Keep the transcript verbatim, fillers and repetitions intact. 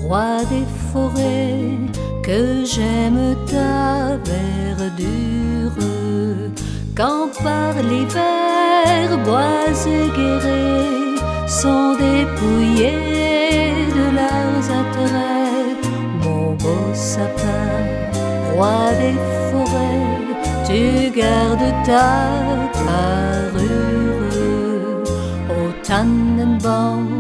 roi des forêts, que j'aime ta verdure. Quand par l'hiver, bois et guérets sont dépouillés de leurs attraits, mon beau sapin, roi des forêts, tu gardes ta parure. Au Tannenbaum